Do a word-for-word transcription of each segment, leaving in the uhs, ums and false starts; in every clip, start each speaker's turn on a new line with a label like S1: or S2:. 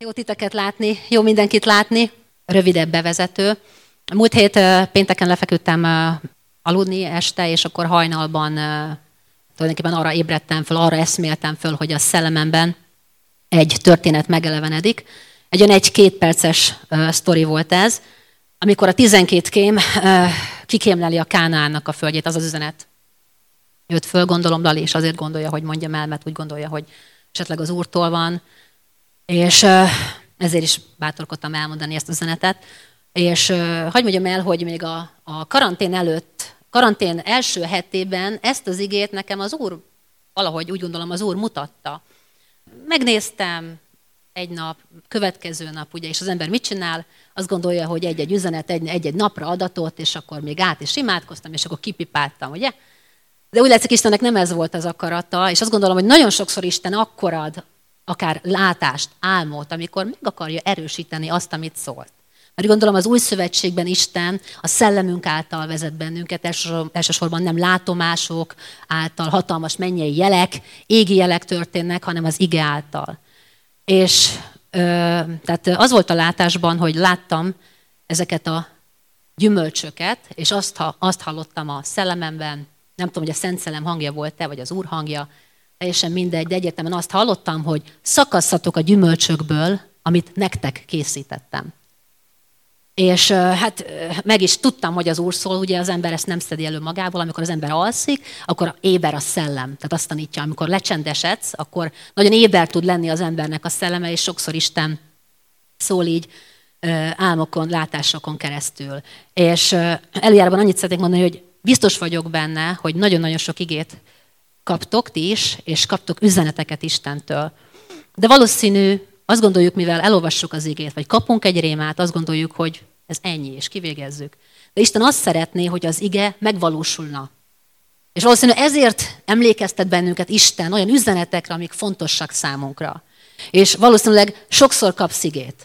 S1: Jó titeket látni, jó mindenkit látni. Rövidebb bevezető. Múlt hét pénteken lefeküdtem aludni este, és akkor hajnalban tulajdonképpen arra ébredtem föl, arra eszméltem föl, hogy a szellememben egy történet megelevenedik. Egy olyan egy-két perces sztori volt ez, amikor a tizenkét kém kikémleli a Kánaánnak a földjét, az az üzenet. Jött föl, gondolom, Lali, és azért gondolja, hogy mondjam el, mert úgy gondolja, hogy esetleg az Úrtól van. És ezért is bátorkodtam elmondani ezt az üzenetet. És hadd mondjam el, hogy még a, a karantén előtt, karantén első hetében ezt az igét nekem az Úr, valahogy úgy gondolom, az Úr mutatta. Megnéztem egy nap, következő nap, ugye, és az ember mit csinál? Azt gondolja, hogy egy-egy üzenet egy-egy napra adatot, és akkor még át is imádkoztam, és akkor kipipáltam, ugye? De úgy látszik, Istennek nem ez volt az akarata, és azt gondolom, hogy nagyon sokszor Isten akkor ad akár látást, álmot, amikor meg akarja erősíteni azt, amit szólt. Mert gondolom az új szövetségben Isten a szellemünk által vezet bennünket, elsősorban nem látomások által, hatalmas mennyei jelek, égi jelek történnek, hanem az ige által. És ö, tehát az volt a látásban, hogy láttam ezeket a gyümölcsöket, és azt, ha, azt hallottam a szellememben, nem tudom, hogy a Szent Szellem hangja volt-e, vagy az Úr hangja, teljesen mindegy, de egyértelműen azt hallottam, hogy szakasszatok a gyümölcsökből, amit nektek készítettem. És hát meg is tudtam, hogy az Úr szól, ugye az ember ezt nem szedi elő magából, amikor az ember alszik, akkor éber a szellem. Tehát azt tanítja, amikor lecsendesedsz, akkor nagyon éber tud lenni az embernek a szelleme, és sokszor Isten szól így álmokon, látásokon keresztül. És előjáróban annyit szeretnék mondani, hogy biztos vagyok benne, hogy nagyon-nagyon sok igét kaptok ti is, és kaptok üzeneteket Istentől. De valószínű, azt gondoljuk, mivel elolvassuk az igét, vagy kapunk egy rémát, azt gondoljuk, hogy ez ennyi, és kivégezzük. De Isten azt szeretné, hogy az ige megvalósulna. És valószínű ezért emlékeztet bennünket Isten olyan üzenetekre, amik fontosak számunkra. És valószínűleg sokszor kapsz igét.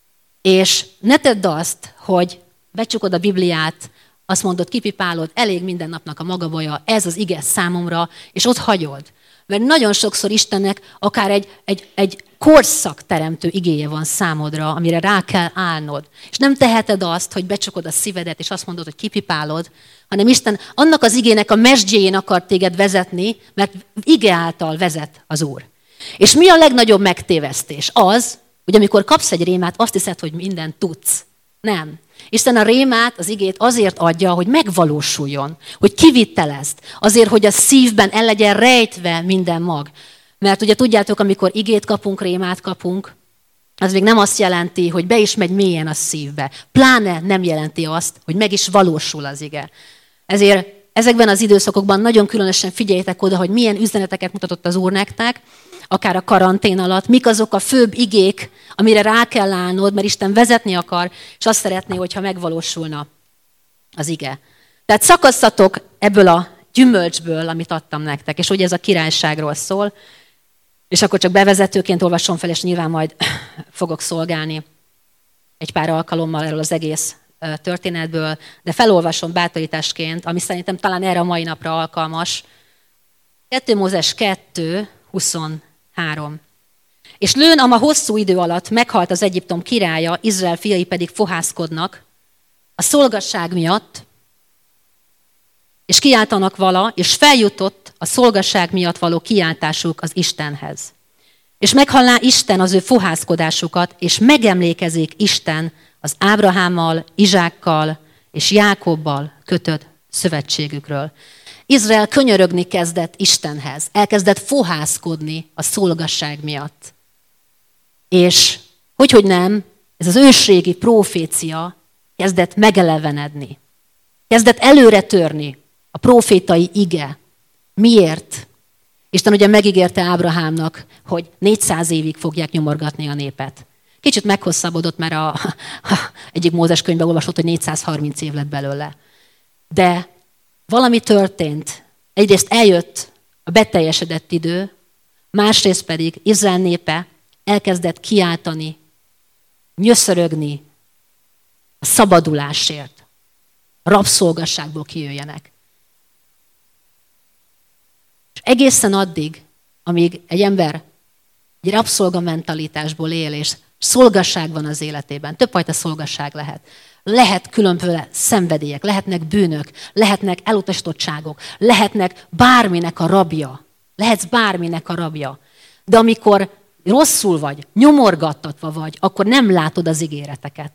S1: És ne tedd azt, hogy becsukod a Bibliát, azt mondod, kipipálod, elég minden napnak a maga baja, ez az ige számomra, és ott hagyod. Mert nagyon sokszor Istennek akár egy, egy, egy korszakteremtő igéje van számodra, amire rá kell állnod. És nem teheted azt, hogy becsukod a szívedet, és azt mondod, hogy kipipálod, hanem Isten annak az igének a mesdjéjén akar téged vezetni, mert ige által vezet az Úr. És mi a legnagyobb megtévesztés? Az, hogy amikor kapsz egy rémát, azt hiszed, hogy mindent tudsz. Nem. Isten a rémát, az igét azért adja, hogy megvalósuljon, hogy kivittelezd, azért, hogy a szívben el legyen rejtve minden mag. Mert ugye tudjátok, amikor igét kapunk, rémát kapunk, az még nem azt jelenti, hogy be is megy mélyen a szívbe. Pláne nem jelenti azt, hogy meg is valósul az ige. Ezért ezekben az időszakokban nagyon különösen figyeljétek oda, hogy milyen üzeneteket mutatott az Úr nektek, akár a karantén alatt, mik azok a főbb igék, amire rá kell állnod, mert Isten vezetni akar, és azt szeretné, hogyha megvalósulna az ige. Tehát szakasszatok ebből a gyümölcsből, amit adtam nektek, és ugye ez a királyságról szól, és akkor csak bevezetőként olvasom fel, és nyilván majd fogok szolgálni egy pár alkalommal erről az egész történetből, de felolvasom bátorításként, ami szerintem talán erre a mai napra alkalmas. kettő Mózes kettő huszonhárom. És lőn, ama hosszú idő alatt meghalt az Egyiptom királya, Izrael fiai pedig fohászkodnak a szolgasság miatt, és kiáltanak vala, és feljutott a szolgasság miatt való kiáltásuk az Istenhez. És meghallná Isten az ő fohászkodásukat, és megemlékezik Isten az Ábrahámmal, Izsákkal és Jákobbal kötött szövetségükről. Izrael könyörögni kezdett Istenhez, elkezdett fohászkodni a szolgasság miatt. És hogyhogy nem, ez az ősrégi prófécia kezdett megelevenedni. Kezdett előre törni a prófétai ige. Miért? Isten ugye megígérte Ábrahámnak, hogy négyszáz évig fogják nyomorgatni a népet. Kicsit meghosszabbodott, mert a, a egyik Mózes könyvben olvasott, hogy négyszázharminc év lett belőle. De valami történt. Egyrészt eljött a beteljesedett idő, másrészt pedig Izrael népe elkezdett kiáltani, nyöszörögni a szabadulásért, a rabszolgasságból kijöjjenek. És egészen addig, amíg egy ember egy rabszolgamentalitásból él, és Szolgasság van az életében. Többfajta szolgasság lehet. Lehet különböző szenvedélyek, lehetnek bűnök, lehetnek elutasítottságok, lehetnek bárminek a rabja. Lehetsz bárminek a rabja. De amikor rosszul vagy, nyomorgattatva vagy, akkor nem látod az ígéreteket.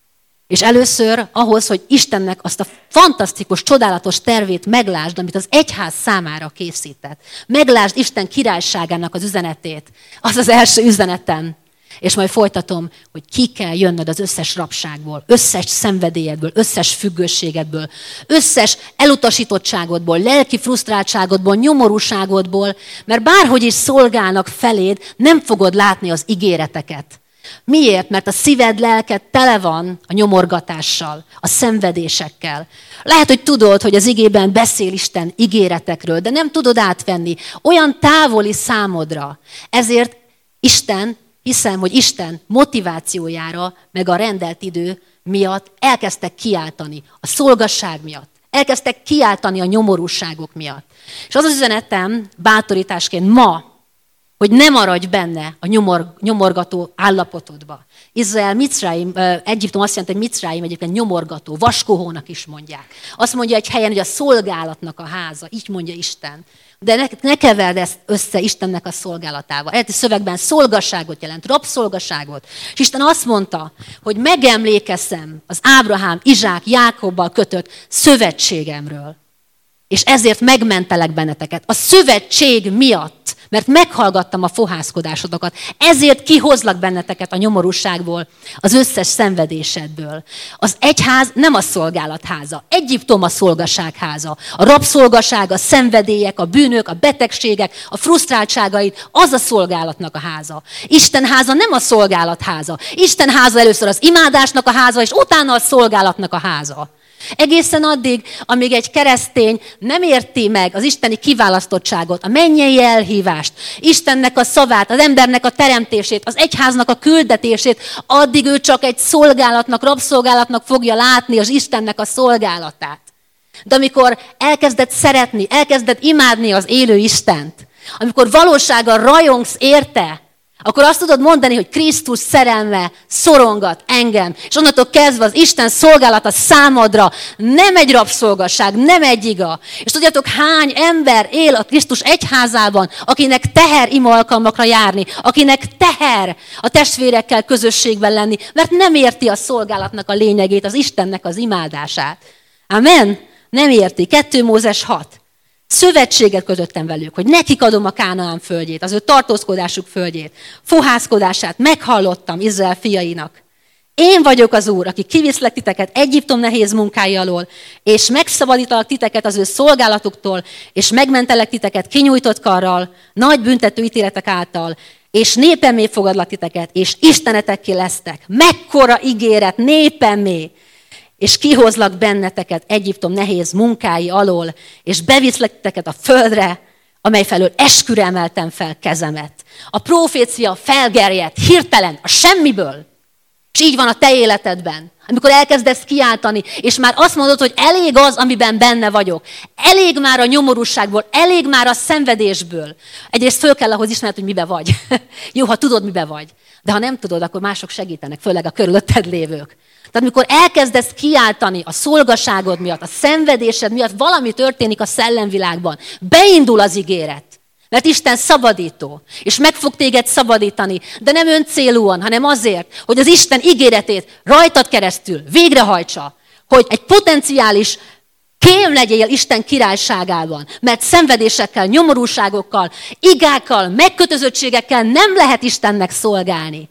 S1: És először ahhoz, hogy Istennek azt a fantasztikus, csodálatos tervét meglásd, amit az egyház számára készített. Meglásd Isten királyságának az üzenetét. Az az első üzenetem. És majd folytatom, hogy ki kell jönnöd az összes rabságból, összes szenvedélyedből, összes függőségedből, összes elutasítottságodból, lelki frusztráltságodból, nyomorúságodból, mert bárhogy is szolgálnak feléd, nem fogod látni az ígéreteket. Miért? Mert a szíved, lelked tele van a nyomorgatással, a szenvedésekkel. Lehet, hogy tudod, hogy az igében beszél Isten ígéretekről, de nem tudod átvenni. Olyan távoli számodra. Ezért Isten, hiszem, hogy Isten motivációjára, meg a rendelt idő miatt elkezdtek kiáltani a szolgasság miatt. Elkezdtek kiáltani a nyomorúságok miatt. És az az üzenetem bátorításként ma, hogy ne maradj benne a nyomor, nyomorgató állapotodba. Izrael, Micraim, Egyiptom azt jelenti, hogy Micraim egyébként nyomorgató, vaskohónak is mondják. Azt mondja egy helyen, hogy a szolgálatnak a háza, így mondja Isten. De ne, ne keverd ezt össze Istennek a szolgálatával. Eredeti szövegben szolgasságot jelent, rabszolgasságot. És Isten azt mondta, hogy megemlékezem az Ábrahám, Izsák, Jákobbal kötött szövetségemről. És ezért megmentelek benneteket. A szövetség miatt, mert meghallgattam a fohászkodásodokat. Ezért kihozlak benneteket a nyomorúságból, az összes szenvedésedből. Az egyház nem a szolgálatháza. Egyiptom a szolgaságháza. A rabszolgaság, a szenvedélyek, a bűnök, a betegségek, a frusztráltságaid, az a szolgálatnak a háza. Isten háza nem a szolgálatháza. Isten háza először az imádásnak a háza, és utána a szolgálatnak a háza. Egészen addig, amíg egy keresztény nem érti meg az isteni kiválasztottságot, a mennyei elhívást, Istennek a szavát, az embernek a teremtését, az egyháznak a küldetését, addig ő csak egy szolgálatnak, rabszolgálatnak fogja látni az Istennek a szolgálatát. De amikor elkezded szeretni, elkezded imádni az élő Istent, amikor valósággal rajongsz érte, akkor azt tudod mondani, hogy Krisztus szerelme szorongat engem. És onnantól kezdve az Isten szolgálata számodra nem egy rabszolgasság, nem egy iga. És tudjátok, hány ember él a Krisztus egyházában, akinek teher ima alkalmakra járni, akinek teher a testvérekkel közösségben lenni, mert nem érti a szolgálatnak a lényegét, az Istennek az imádását. Amen? Nem érti. kettő Mózes hat. Szövetséget kötöttem velük, hogy nekik adom a Kánaán földjét, az ő tartózkodásuk földjét, fohászkodását meghallottam Izrael fiainak. Én vagyok az Úr, aki kiviszlek titeket Egyiptom nehéz munkái alól, és megszabadítalak titeket az ő szolgálatuktól, és megmentelek titeket kinyújtott karral, nagy büntető ítéletek által, és népemmé fogadlak titeket, és istenetekké lesztek. Mekkora ígéret, népemmé! És kihozlak benneteket Egyiptom nehéz munkái alól, és beviszlek titeket a földre, amely felől esküre emeltem fel kezemet. A profécia felgerjedt hirtelen, a semmiből. És így van a te életedben. Amikor elkezdesz kiáltani, és már azt mondod, hogy elég az, amiben benne vagyok. Elég már a nyomorúságból, elég már a szenvedésből. Egyrészt föl kell ahhoz ismerned, hogy mibe vagy. Jó, ha tudod, mibe vagy. De ha nem tudod, akkor mások segítenek, főleg a körülötted lévők. Tehát amikor elkezdesz kiáltani a szolgaságod miatt, a szenvedésed miatt, valami történik a szellemvilágban. Beindul az ígéret. Mert Isten szabadító, és meg fog téged szabadítani, de nem öncélúan, hanem azért, hogy az Isten ígéretét rajtad keresztül végrehajtsa, hogy egy potenciális kém legyél Isten királyságában, mert szenvedésekkel, nyomorúságokkal, igákkal, megkötözöttségekkel nem lehet Istennek szolgálni.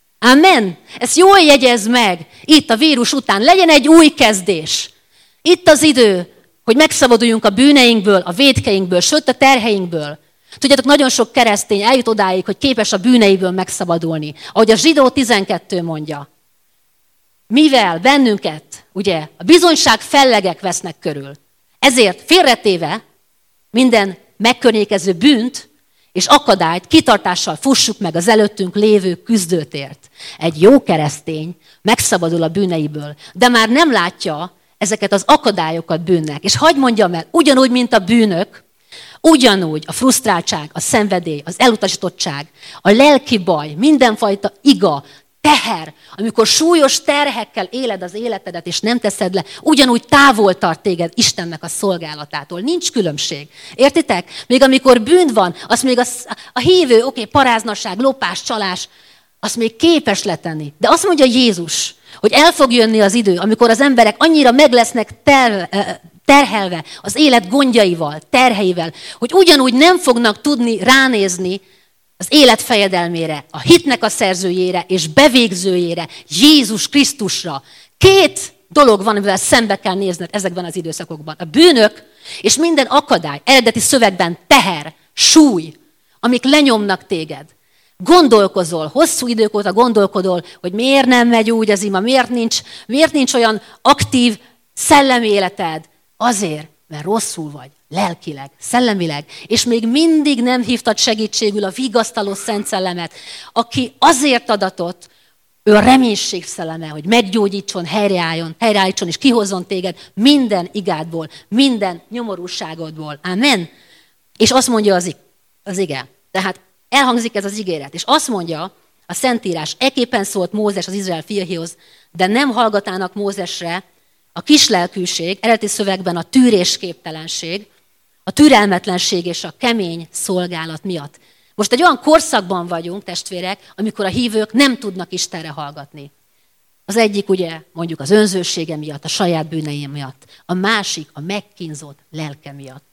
S1: Amen. Ezt jól jegyezd meg. Itt a vírus után legyen egy új kezdés. Itt az idő, hogy megszabaduljunk a bűneinkből, a vétkeinkből, sőt a terheinkből. Tudjátok, nagyon sok keresztény eljut odáig, hogy képes a bűneiből megszabadulni. Ahogy a Zsidó tizenkettő mondja. Mivel bennünket, ugye, a bizonyság fellegek vesznek körül. Ezért félretéve minden megkörnyékező bűnt és akadályt kitartással fussuk meg az előttünk lévő küzdőtért. Egy jó keresztény megszabadul a bűneiből, de már nem látja ezeket az akadályokat bűnnek. És hadd mondjam el, ugyanúgy, mint a bűnök, ugyanúgy a frusztráltság, a szenvedély, az elutasítottság, a lelki baj, mindenfajta iga, teher, amikor súlyos terhekkel éled az életedet, és nem teszed le, ugyanúgy távol tart téged Istennek a szolgálatától. Nincs különbség. Értitek? Még amikor bűn van, azt még a, a hívő, oké, okay, paráznaság, lopás, csalás, azt még képes letenni. De azt mondja Jézus, hogy el fog jönni az idő, amikor az emberek annyira meg lesznek ter, terhelve az élet gondjaival, terheivel, hogy ugyanúgy nem fognak tudni ránézni az élet fejedelmére, a hitnek a szerzőjére és bevégzőjére, Jézus Krisztusra. Két dolog van, amivel szembe kell nézned ezekben az időszakokban. A bűnök és minden akadály, eredeti szövegben teher, súly, amik lenyomnak téged. Gondolkozol, hosszú idők óta gondolkodol, hogy miért nem megy úgy az ima, miért nincs, miért nincs olyan aktív szellemi életed. Azért, mert rosszul vagy, lelkileg, szellemileg, és még mindig nem hívtad segítségül a vigasztaló Szent Szellemet, aki azért adatott, ő a reménység szelleme, hogy meggyógyítson, helyreálljon, helyreállítson és kihozzon téged minden igádból, minden nyomorúságodból. Amen. És azt mondja az, az ige. Tehát elhangzik ez az ígéret, és azt mondja a Szentírás, ekképpen szólt Mózes az Izrael fiaihoz, de nem hallgatának Mózesre a kislelkűség, eredeti szövegben a tűrésképtelenség, a türelmetlenség és a kemény szolgálat miatt. Most egy olyan korszakban vagyunk, testvérek, amikor a hívők nem tudnak Istenre hallgatni. Az egyik ugye mondjuk az önzősége miatt, a saját bűnei miatt, a másik a megkínzott lelke miatt.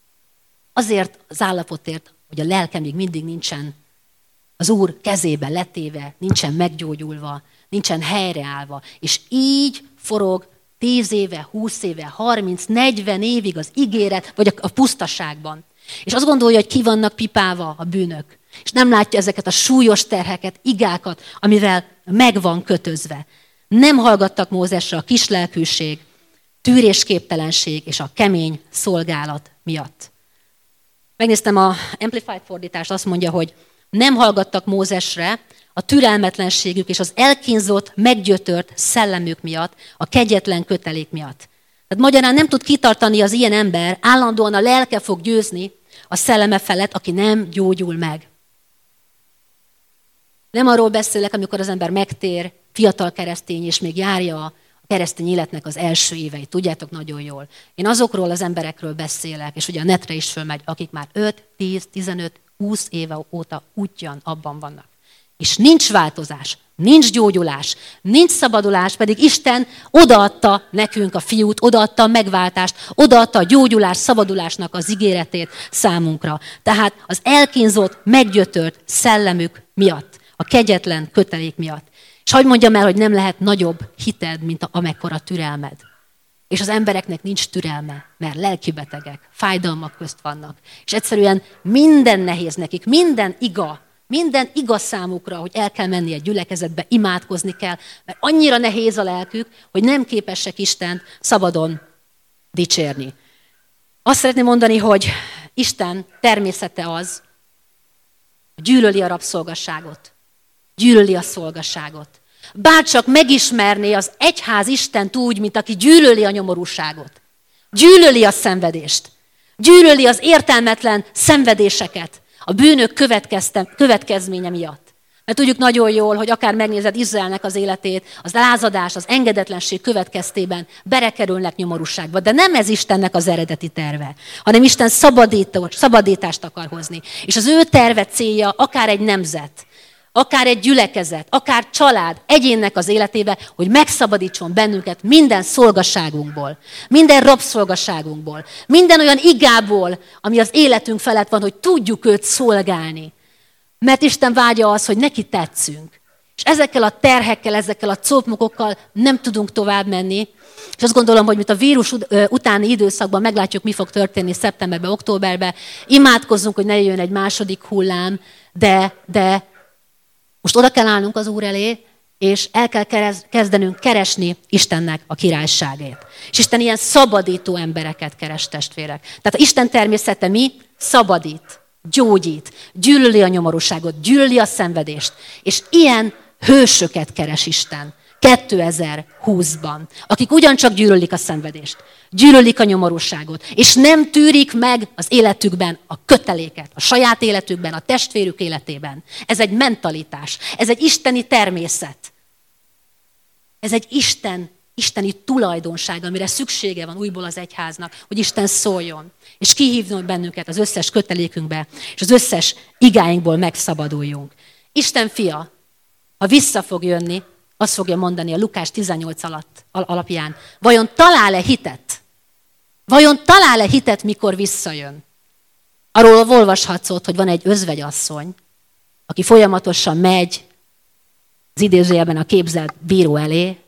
S1: Azért az állapotért, hogy a lelke még mindig nincsen az Úr kezébe letéve, nincsen meggyógyulva, nincsen helyreállva, és így forog tíz éve, húsz éve, harminc, negyven évig az ígéret, vagy a pusztaságban. És azt gondolja, hogy ki vannak pipálva a bűnök. És nem látja ezeket a súlyos terheket, igákat, amivel meg van kötözve. Nem hallgattak Mózesre a kislelkűség, tűrésképtelenség és a kemény szolgálat miatt. Megnéztem a Amplified fordítást, azt mondja, hogy nem hallgattak Mózesre a türelmetlenségük és az elkínzott, meggyötört szellemük miatt, a kegyetlen kötelék miatt. Tehát magyarán nem tud kitartani az ilyen ember, állandóan a lelke fog győzni a szelleme felett, aki nem gyógyul meg. Nem arról beszélek, amikor az ember megtér, fiatal keresztény, és még járja a keresztény életnek az első éveit. Tudjátok nagyon jól. Én azokról az emberekről beszélek, és ugye a netre is fölmegy, akik már öt, tíz, tizenöt, húsz éve óta útjan abban vannak. És nincs változás, nincs gyógyulás, nincs szabadulás, pedig Isten odaadta nekünk a fiút, odaadta a megváltást, odaadta a gyógyulás, szabadulásnak az ígéretét számunkra. Tehát az elkínzott, meggyötört szellemük miatt, a kegyetlen kötelék miatt. És hadd mondjam el, hogy nem lehet nagyobb hited, mint a, amekkora türelmed. És az embereknek nincs türelme, mert lelkibetegek, fájdalmak közt vannak. És egyszerűen minden nehéz nekik, minden iga, minden igaz számukra, hogy el kell menni egy gyülekezetbe, imádkozni kell, mert annyira nehéz a lelkük, hogy nem képesek Istent szabadon dicsérni. Azt szeretném mondani, hogy Isten természete az, hogy gyűlöli a rabszolgasságot, gyűlöli a szolgasságot. Bárcsak megismerné az egyház Istent úgy, mint aki gyűlöli a nyomorúságot. Gyűlöli a szenvedést. Gyűlöli az értelmetlen szenvedéseket a bűnök következménye miatt. Mert tudjuk nagyon jól, hogy akár megnézed Izraelnek az életét, az lázadás, az engedetlenség következtében berekerülnek nyomorúságba. De nem ez Istennek az eredeti terve, hanem Isten szabadítást akar hozni. És az ő terve célja akár egy nemzet, akár egy gyülekezet, akár család, egyénnek az életébe, hogy megszabadítson bennünket minden szolgaságunkból, minden rabszolgaságunkból, minden olyan igából, ami az életünk felett van, hogy tudjuk őt szolgálni. Mert Isten vágya az, hogy neki tetszünk. És ezekkel a terhekkel, ezekkel a copmokokkal nem tudunk tovább menni. És azt gondolom, hogy mint a vírus utáni időszakban meglátjuk, mi fog történni szeptemberben, októberben. Imádkozzunk, hogy ne jöjjön egy második hullám, de, de most oda kell állnunk az Úr elé, és el kell kezdenünk keresni Istennek a királyságét. És Isten ilyen szabadító embereket keres, testvérek. Tehát Isten természete mi? Szabadít, gyógyít, gyűlöli a nyomorúságot, gyűlöli a szenvedést. És ilyen hősöket keres Isten. kétezer-húszban, akik ugyancsak gyűlölik a szenvedést, gyűlölik a nyomorúságot, és nem tűrik meg az életükben a köteléket, a saját életükben, a testvérük életében. Ez egy mentalitás, ez egy isteni természet. Ez egy Isten, isteni tulajdonság, amire szüksége van újból az egyháznak, hogy Isten szóljon, és kihívjon bennünket az összes kötelékünkbe, és az összes igáinkból megszabaduljunk. Isten fia, ha vissza fog jönni, azt fogja mondani a Lukás tizennyolc alatt, alapján, vajon talál-e hitet? Vajon talál-e hitet, mikor visszajön? Arról olvashatsz ott, hogy van egy özvegyasszony, aki folyamatosan megy az idézőjelben a képzelt bíró elé.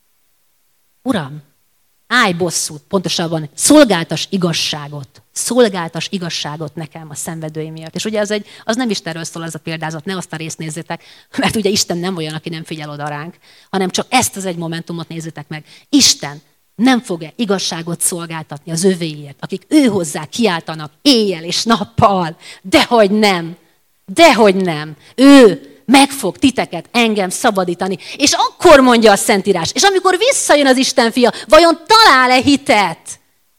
S1: Uram, állj bosszút, pontosabban szolgáltas igazságot. Szolgáltas igazságot nekem a szenvedőim miatt. És ugye az, egy, az nem Istenről szól az a példázat, ne azt a részt nézzétek, mert ugye Isten nem olyan, aki nem figyel oda ránk, hanem csak ezt az egy momentumot nézzétek meg. Isten nem fog-e igazságot szolgáltatni az övéért, akik ő hozzá kiáltanak éjjel és nappal? Dehogy nem, dehogy nem. Ő meg fog titeket, engem szabadítani. És akkor mondja a Szentírás, és amikor visszajön az Isten fia, vajon talál-e hitet?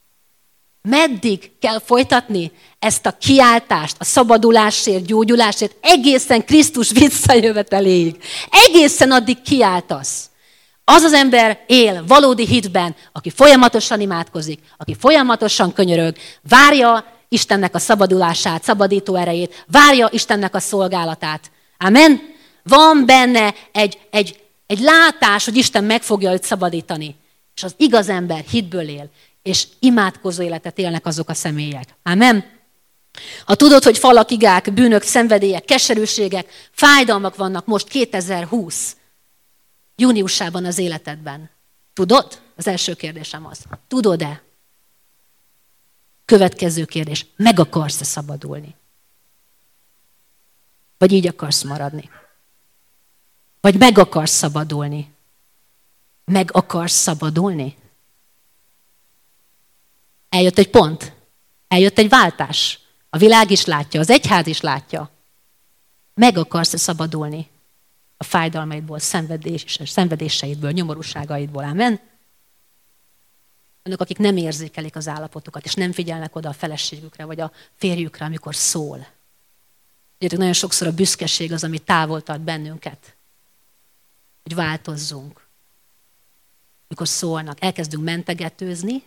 S1: Meddig kell folytatni ezt a kiáltást, a szabadulásért, gyógyulásért, egészen Krisztus visszajöveteléig. Egészen addig kiáltasz. Az az ember él valódi hitben, aki folyamatosan imádkozik, aki folyamatosan könyörög, várja Istennek a szabadulását, szabadító erejét, várja Istennek a szolgálatát. Amen? Van benne egy, egy, egy látás, hogy Isten meg fogja őt szabadítani. És az igaz ember hitből él, és imádkozó életet élnek azok a személyek. Amen? Ha tudod, hogy falak, igák, bűnök, szenvedélyek, keserűségek, fájdalmak vannak most kétezer-húsz júniusában az életedben. Tudod? Az első kérdésem az. Tudod-e? Következő kérdés. Meg akarsz-e szabadulni? Vagy így akarsz maradni? Vagy meg akarsz szabadulni? Meg akarsz szabadulni? Eljött egy pont. Eljött egy váltás. A világ is látja, az egyház is látja. Meg akarsz szabadulni a fájdalmaidból, szenvedés, szenvedéseidből, nyomorúságaidból. Amen? Önök, akik nem érzékelik az állapotokat, és nem figyelnek oda a feleségükre, vagy a férjükre, amikor szól. Tudjátok, nagyon sokszor a büszkeség az, ami távol tart bennünket. Hogy változzunk. Mikor szólnak, elkezdünk mentegetőzni,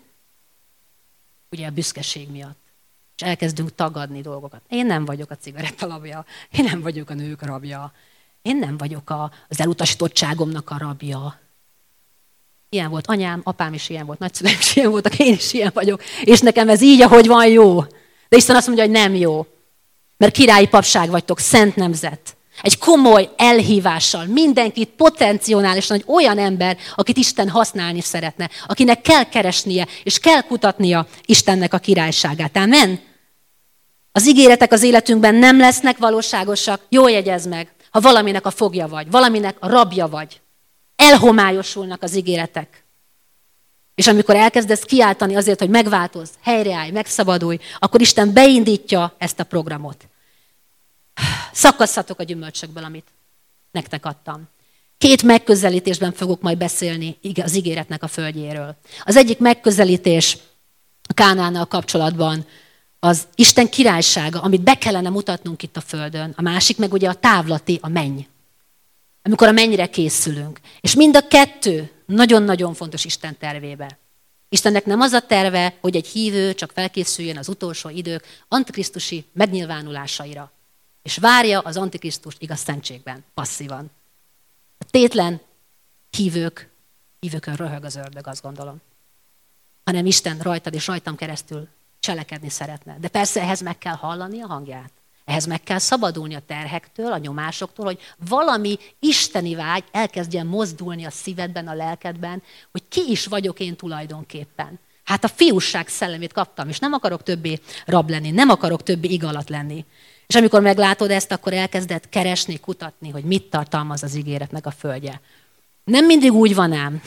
S1: ugye a büszkeség miatt. És elkezdünk tagadni dolgokat. Én nem vagyok a cigaretta rabja, én nem vagyok a nők rabja, én nem vagyok a, az elutasítottságomnak a rabja. Ilyen volt anyám, apám is ilyen volt, nagyszüleim is ilyen voltak, én is ilyen vagyok. És nekem ez így, ahogy van, jó. De Isten azt mondja, hogy nem jó. Mert királyi papság vagytok, szent nemzet. Egy komoly elhívással, mindenkit potenciálisan egy olyan ember, akit Isten használni szeretne, akinek kell keresnie, és kell kutatnia Istennek a királyságát. Amen? Az ígéretek az életünkben nem lesznek valóságosak, jól jegyezd meg, ha valaminek a fogja vagy, valaminek a rabja vagy. Elhomályosulnak az ígéretek. És amikor elkezdesz kiáltani azért, hogy megváltozz, helyreállj, megszabadulj, akkor Isten beindítja ezt a programot. Szakasszatok a gyümölcsökből, amit nektek adtam. Két megközelítésben fogok majd beszélni az ígéretnek a földjéről. Az egyik megközelítés a Kánánnal kapcsolatban az Isten királysága, amit be kellene mutatnunk itt a földön. A másik meg ugye a távlati, a menny. Amikor a mennyre készülünk. És mind a kettő nagyon-nagyon fontos Isten tervébe. Istennek nem az a terve, hogy egy hívő csak felkészüljön az utolsó idők antikrisztusi megnyilvánulásaira. És várja az antikrisztust igaz szentségben, passzívan. A tétlen hívők, hívőkön röhög az ördög, azt gondolom. Hanem Isten rajtad és rajtam keresztül cselekedni szeretne. De persze ehhez meg kell hallani a hangját. Ehhez meg kell szabadulni a terhektől, a nyomásoktól, hogy valami isteni vágy elkezdjen mozdulni a szívedben, a lelkedben, hogy ki is vagyok én tulajdonképpen. Hát a fiúság szellemét kaptam, és nem akarok többé rab lenni, nem akarok többé ig alatt lenni. És amikor meglátod ezt, akkor elkezded keresni, kutatni, hogy mit tartalmaz az ígéretnek a földje. Nem mindig úgy van ám,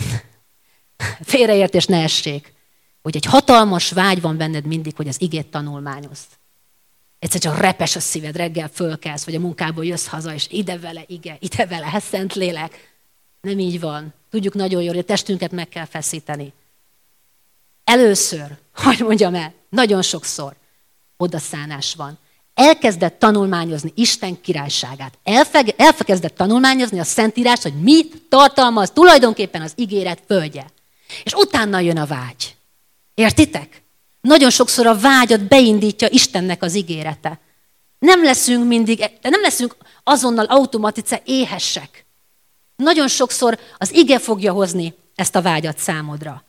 S1: félreértés ne essék, hogy egy hatalmas vágy van benned mindig, hogy az igét tanulmányozd. Egyszer csak repes a szíved, reggel fölkelsz, vagy a munkából jössz haza, és ide vele ige, ide vele, Szentlélek. Nem így van. tudjuk nagyon jól, hogy a testünket meg kell feszíteni. Először, hogy mondjam el, nagyon sokszor odaszánás van. Elkezdett tanulmányozni Isten királyságát. Elfe- elkezdett tanulmányozni a Szentírást, hogy mit tartalmaz tulajdonképpen az ígéret földje. És utána jön a vágy. Értitek? Nagyon sokszor a vágyat beindítja Istennek az ígérete. Nem leszünk mindig, nem leszünk azonnal automatice éhesek. Nagyon sokszor az ige fogja hozni ezt a vágyat számodra.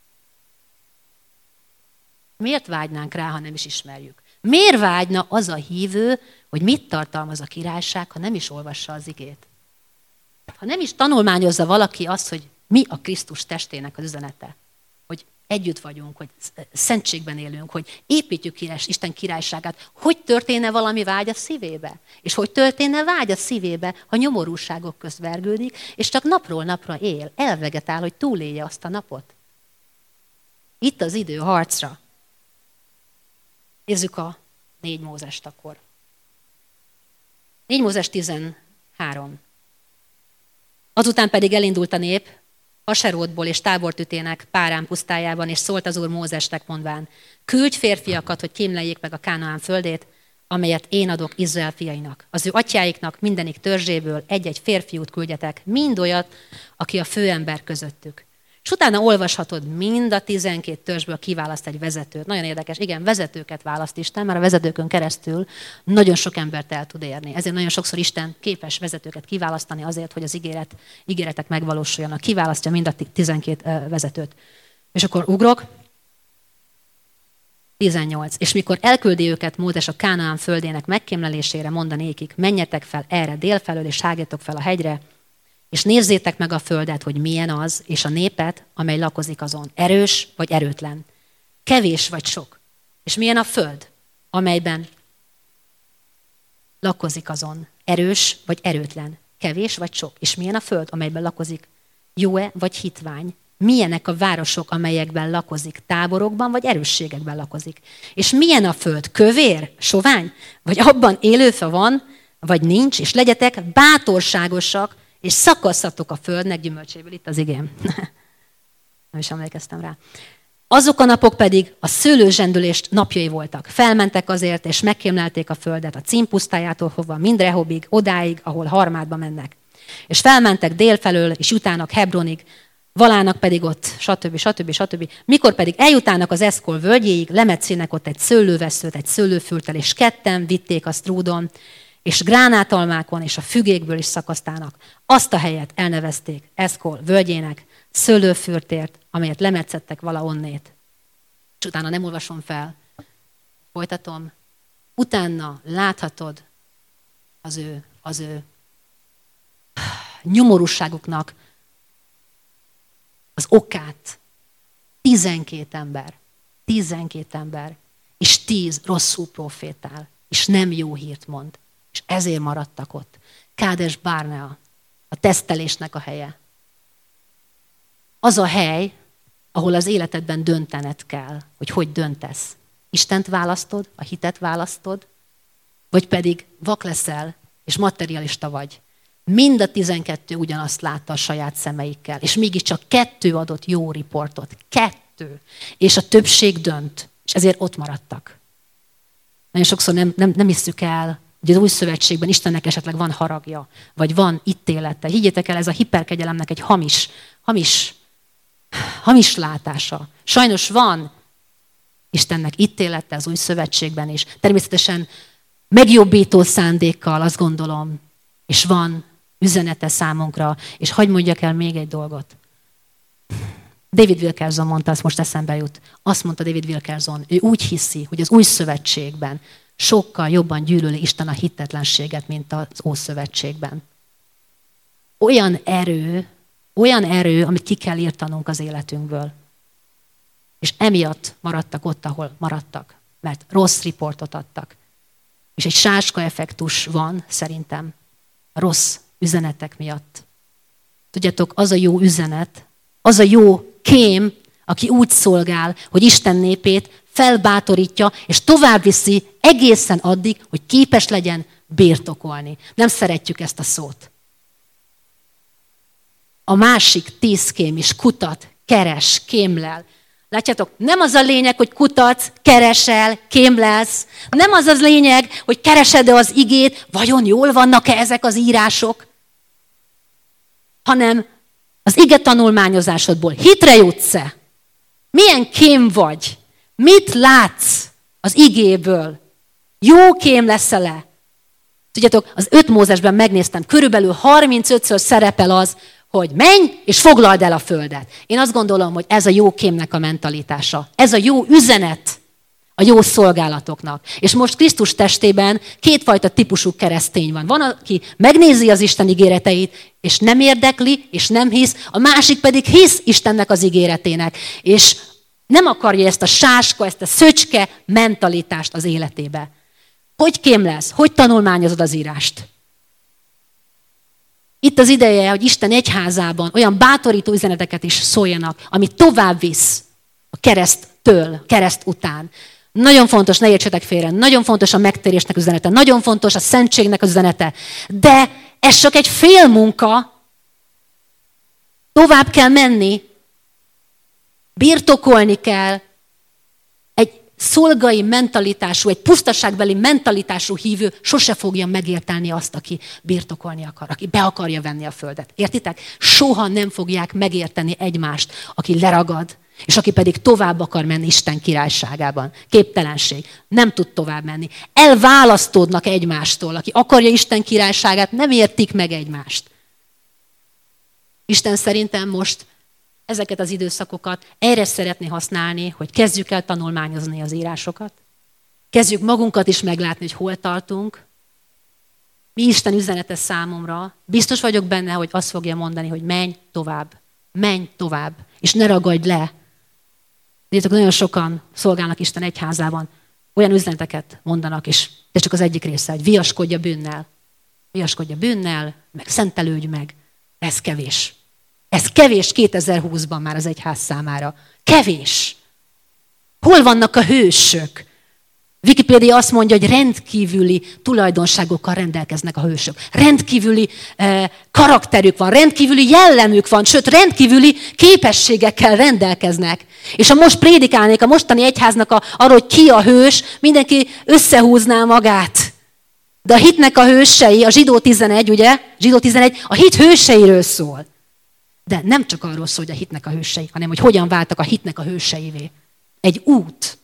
S1: Miért vágynánk rá, ha nem is ismerjük? Miért vágyna az a hívő, hogy mit tartalmaz a királyság, ha nem is olvassa az igét? Ha nem is tanulmányozza valaki azt, hogy mi a Krisztus testének az üzenete, hogy együtt vagyunk, hogy szentségben élünk, hogy építjük Isten királyságát, hogy történne valami vágy a szívébe? És hogy történne vágy a szívébe, ha nyomorúságok közt vergődik, és csak napról napra él, elvegetál, hogy túlélje azt a napot? Itt az idő harcra. Nézzük a négy Mózest akkor. négy Mózes tizenhárom. Azután pedig elindult a nép Haserótból és Tábortütének Párán pusztájában, és szólt az Úr Mózesnek mondván: küldj férfiakat, hogy kémleljék meg a Kánaán földét, amelyet én adok Izrael fiainak. Az ő atyáiknak mindenik törzséből egy-egy férfiút küldjetek, mind olyat, aki a főember közöttük. És utána olvashatod, mind a tizenkét törzsből kiválaszt egy vezetőt. Nagyon érdekes, igen, vezetőket választ Isten, mert a vezetőkön keresztül nagyon sok embert el tud érni. Ezért nagyon sokszor Isten képes vezetőket kiválasztani azért, hogy az ígéret, ígéretek megvalósuljanak. Kiválasztja mind a tizenkét vezetőt. És akkor ugrok. tizennyolc. És mikor elküldi őket Mózes a Kánaán földének megkémlelésére, mondanékik: menjetek fel erre délfelől, és hágjatok fel a hegyre, és nézzétek meg a földet, hogy milyen az, és a népet, amely lakozik azon. Erős vagy erőtlen. Kevés vagy sok. És milyen a föld, amelyben lakozik azon. Erős vagy erőtlen. Kevés vagy sok. És milyen a föld, amelyben lakozik. Jó-e vagy hitvány. Milyenek a városok, amelyekben lakozik. Táborokban vagy erősségekben lakozik. És milyen a föld. Kövér, sovány. Vagy abban élőfa van, vagy nincs. És legyetek bátorságosak, és szakasszatok a földnek gyümölcséből. Itt az igém. Nem is emlékeztem rá. Azok a napok pedig a szőlőzsendülést napjai voltak. Felmentek azért, és megkémlelték a földet a Cín pusztájától hova, mind Rehobig, odáig, ahol Harmádba mennek. És felmentek délfelől, és jutának Hebronig, Valának pedig ott, stb. stb. stb. Mikor pedig eljutának az Eszkol völgyéig, lemetszenek ott egy szőlőveszőt, egy szőlőfürttel, és ketten vitték a strúdon, és gránátalmákon és a fügékből is szakasztának. Azt a helyet elnevezték Eszkol völgyének, szőlőfürtért, amelyet lemetszettek valaonnét. És utána nem olvasom fel. Folytatom. Utána láthatod az ő, az ő nyomorúságuknak az okát. Tizenkét ember. Tizenkét ember. És tíz rosszul profétál. És nem jó hírt mond. És ezért maradtak ott. Kádes Bárnea, a tesztelésnek a helye. Az a hely, ahol az életedben döntened kell, hogy hogy döntesz. Istent választod, a hitet választod, vagy pedig vak leszel, és materialista vagy. Mind a tizenkettő ugyanazt látta a saját szemeikkel, és mégiscsak kettő adott jó riportot. Kettő. És a többség dönt, és ezért ott maradtak. Nagyon sokszor nem, nem, nem hisszük el, hogy az új szövetségben Istennek esetleg van haragja, vagy van ítélete. Higgyétek el, ez a hiperkegyelemnek egy hamis, hamis, hamis látása. Sajnos van Istennek ítélete az új szövetségben is. Természetesen megjobbító szándékkal, azt gondolom, és van üzenete számunkra. És hadd mondjak el még egy dolgot. David Wilkerson mondta, azt most eszembe jut. Azt mondta David Wilkerson, ő úgy hiszi, hogy az új szövetségben sokkal jobban gyűlöli Isten a hitetlenséget, mint az Ószövetségben. Olyan erő, olyan erő, amit ki kell írtanunk az életünkből. És emiatt maradtak ott, ahol maradtak, mert rossz riportot adtak. És egy sáska effektus van, szerintem, a rossz üzenetek miatt. Tudjátok, az a jó üzenet, az a jó kém, aki úgy szolgál, hogy Isten népét felbátorítja, és tovább viszi egészen addig, hogy képes legyen birtokolni. Nem szeretjük ezt a szót. a másik tíz kém is kutat, keres, kémlel. Látjátok, nem az a lényeg, hogy kutatsz, keresel, kémlelsz. Nem az az lényeg, hogy keresed-e az igét, vajon jól vannak-e ezek az írások, hanem az ige tanulmányozásodból hitre jutsz-e? Milyen kém vagy? Mit látsz az igéből? Jó kém leszel-e? Tudjátok, az öt Mózesben megnéztem, körülbelül harmincötször szerepel az, hogy menj és foglald el a földet. Én azt gondolom, hogy ez a jó kémnek a mentalitása. Ez a jó üzenet a jó szolgálatoknak. És most Krisztus testében kétfajta típusú keresztény van. Van, aki megnézi az Isten ígéreteit, és nem érdekli, és nem hisz, a másik pedig hisz Istennek az ígéretének, és nem akarja ezt a sáska, ezt a szöcske mentalitást az életébe. Hogy kémlelsz? Hogy tanulmányozod az írást? Itt az ideje, hogy Isten egyházában olyan bátorító üzeneteket is szóljanak, ami tovább visz a kereszttől, kereszt után. Nagyon fontos, ne értsetek félre, nagyon fontos a megtérésnek üzenete, nagyon fontos a szentségnek az üzenete, de ez csak egy fél munka, tovább kell menni, birtokolni kell, egy szolgai mentalitású, egy pusztaságbeli mentalitású hívő sose fogja megértelni azt, aki birtokolni akar, aki be akarja venni a földet. Értitek? Soha nem fogják megérteni egymást, aki leragad, és aki pedig tovább akar menni Isten királyságában. Képtelenség. Nem tud tovább menni. Elválasztódnak egymástól. Aki akarja Isten királyságát, nem értik meg egymást. Isten szerintem most ezeket az időszakokat erre szeretné használni, hogy kezdjük el tanulmányozni az írásokat. Kezdjük magunkat is meglátni, hogy hol tartunk. Mi Isten üzenete számomra? Biztos vagyok benne, hogy azt fogja mondani, hogy menj tovább. Menj tovább. És ne ragadj le. Tudjátok, nagyon sokan szolgálnak Isten egyházában, olyan üzeneteket mondanak, és ez csak az egyik része, hogy viaskodj a bűnnel. Viaskodj a bűnnel, meg szentelődj meg. Ez kevés. Ez kevés kétezer-húszban már az egyház számára. Kevés. Hol vannak a hősök? Wikipédia azt mondja, hogy rendkívüli tulajdonságokkal rendelkeznek a hősök. Rendkívüli eh, karakterük van, rendkívüli jellemük van, sőt, rendkívüli képességekkel rendelkeznek. És ha most prédikálnék a mostani egyháznak a, arról, hogy ki a hős, mindenki összehúzná magát. De a hitnek a hősei, a zsidó tizenegy, ugye? Zsidó tizenegy, a hit hőseiről szól. De nem csak arról szól, hogy a hitnek a hősei, hanem hogy hogyan váltak a hitnek a hőseivé. Egy út.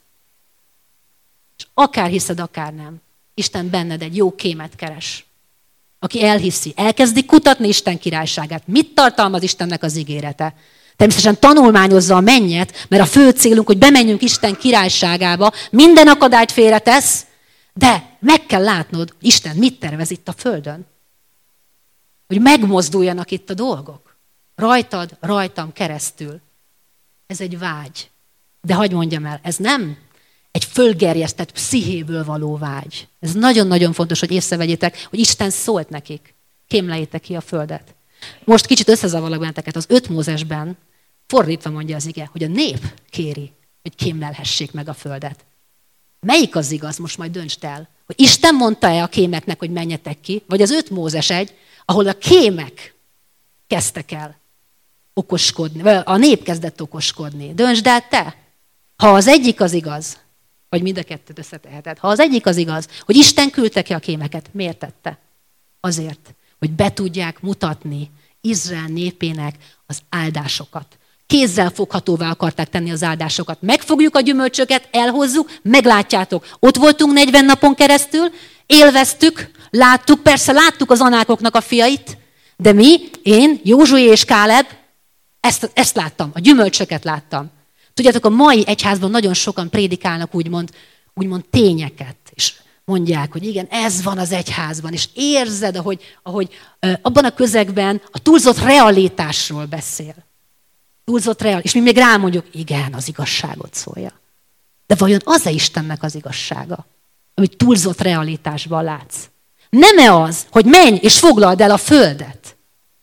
S1: És akár hiszed, akár nem. Isten benned egy jó kémet keres. Aki elhiszi, elkezdi kutatni Isten királyságát. Mit tartalmaz Istennek az ígérete? Természetesen tanulmányozza a mennyet, mert a fő célunk, hogy bemenjünk Isten királyságába, minden akadályt félretesz, de meg kell látnod, hogy Isten mit tervez itt a földön. Hogy megmozduljanak itt a dolgok. Rajtad, rajtam keresztül. Ez egy vágy. De hadd mondjam el, ez nem egy fölgerjesztett pszichéből való vágy. Ez nagyon-nagyon fontos, hogy észrevegyétek, hogy Isten szólt nekik. Kémlejétek ki a földet. Most kicsit összezavarlak benneteket. Az öt Mózesben fordítva mondja az ige, hogy a nép kéri, hogy kémlelhessék meg a földet. Melyik az igaz? Most majd döntsd el. Hogy Isten mondta-e a kémeknek, hogy menjetek ki, vagy az öt Mózes egy, ahol a kémek kezdtek el okoskodni, vagy a nép kezdett okoskodni. Döntsd el te. Ha az egyik az igaz, vagy mind a kettőt összeteheted. Ha az egyik az igaz, hogy Isten küldte ki a kémeket, miért tette? Azért, hogy be tudják mutatni Izrael népének az áldásokat. Kézzel foghatóvá akarták tenni az áldásokat. Megfogjuk a gyümölcsöket, elhozzuk, meglátjátok. Ott voltunk negyven napon keresztül, élveztük, láttuk, persze láttuk az anákoknak a fiait, de mi, én, Józsué és Káleb, ezt, ezt láttam, a gyümölcsöket láttam. Tudjátok, a mai egyházban nagyon sokan prédikálnak úgymond, úgymond tényeket, és mondják, hogy igen, ez van az egyházban, és érzed, ahogy, ahogy abban a közegben a túlzott realitásról beszél. Túlzott real, és mi még rámondjuk, igen, az igazságot szólja. De vajon az-e Istennek az igazsága, amit túlzott realitásban látsz? Nem-e az, hogy menj és foglald el a földet?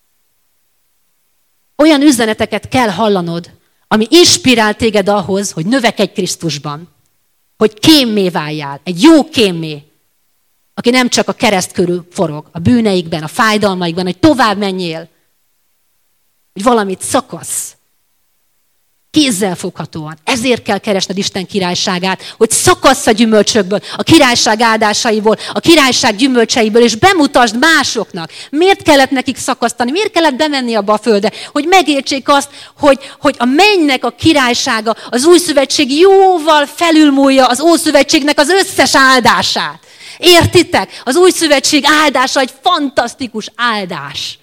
S1: Olyan üzeneteket kell hallanod, ami inspirál téged ahhoz, hogy növekedj Krisztusban. Hogy kémmé váljál, egy jó kémmé, aki nem csak a kereszt körül forog, a bűneikben, a fájdalmaikban, hogy tovább menjél. hogy valamit szakasz. Kézzelfoghatóan. Ezért kell keresned Isten királyságát, hogy szakassz a gyümölcsökből, a királyság áldásaiból, a királyság gyümölcseiből, és bemutasd másoknak. Miért kellett nekik szakasztani? Miért kellett bemenni abba a földre? Hogy megértsék azt, hogy, hogy a mennynek a királysága, az új szövetség jóval felülmúlja az ószövetségnek az összes áldását. Értitek? Az új szövetség áldása egy fantasztikus áldás.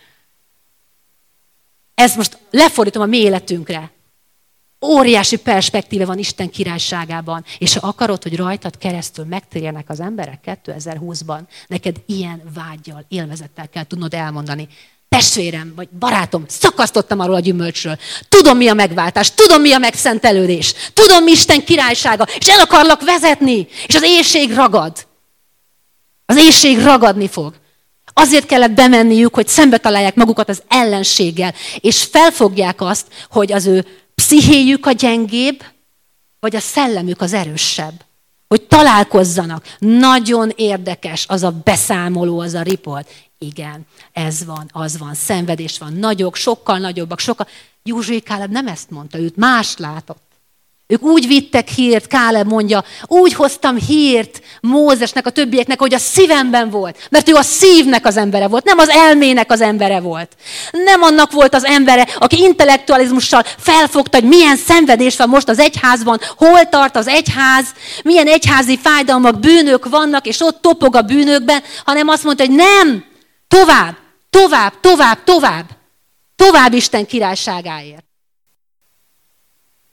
S1: Ez most lefordítom a mi életünkre. Óriási perspektíve van Isten királyságában, és ha akarod, hogy rajtad keresztül megtérjenek az emberek kétezer-húszban, neked ilyen vággyal, élvezettel kell tudnod elmondani. Testvérem, vagy barátom, szakasztottam arról a gyümölcsről. Tudom, mi a megváltás, tudom, mi a megszentelődés, tudom, mi Isten királysága, és el akarlak vezetni, és az éhség ragad. Az éhség ragadni fog. Azért kellett bemenniük, hogy szembe találják magukat az ellenséggel, és felfogják azt, hogy az ő pszichéjük a gyengébb, vagy a szellemük az erősebb. Hogy találkozzanak. Nagyon érdekes az a beszámoló, az a riport. Igen, ez van, az van, szenvedés van, nagyok, sokkal nagyobbak, sokkal... Józsué Káleb nem ezt mondta, őt más látott. Ők úgy vittek hírt, Káleb mondja, úgy hoztam hírt Mózesnek, a többieknek, hogy a szívemben volt. Mert ő a szívnek az embere volt, nem az elmének az embere volt. Nem annak volt az embere, aki intellektualizmussal felfogta, hogy milyen szenvedés van most az egyházban, hol tart az egyház, milyen egyházi fájdalmak, bűnök vannak, és ott topog a bűnökben, hanem azt mondta, hogy nem, tovább, tovább, tovább, tovább, tovább Isten királyságáért.